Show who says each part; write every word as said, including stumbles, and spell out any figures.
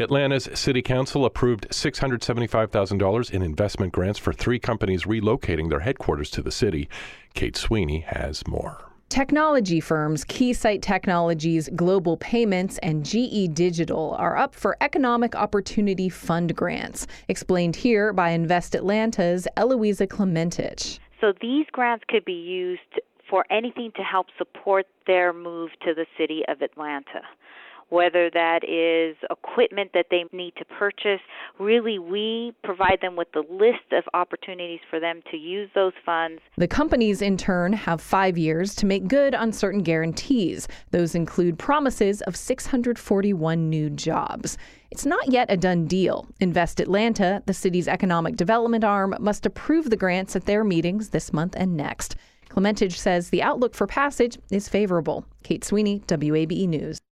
Speaker 1: Atlanta's City Council approved six hundred seventy-five thousand dollars in investment grants for three companies relocating their headquarters to the city. Kate Sweeney has more.
Speaker 2: Technology firms Keysight Technologies, Global Payments, and G E Digital are up for Economic Opportunity Fund grants. Explained here by Invest Atlanta's Eloisa Clementich.
Speaker 3: So these grants could be used for anything to help support their move to the city of Atlanta. Whether that is equipment that they need to purchase, really we provide them with the list of opportunities for them to use those funds.
Speaker 2: The companies, in turn, have five years to make good on certain guarantees. Those include promises of six hundred forty-one new jobs. It's not yet a done deal. Invest Atlanta, the city's economic development arm, must approve the grants at their meetings this month and next. Clementich says the outlook for passage is favorable. Kate Sweeney, W A B E News.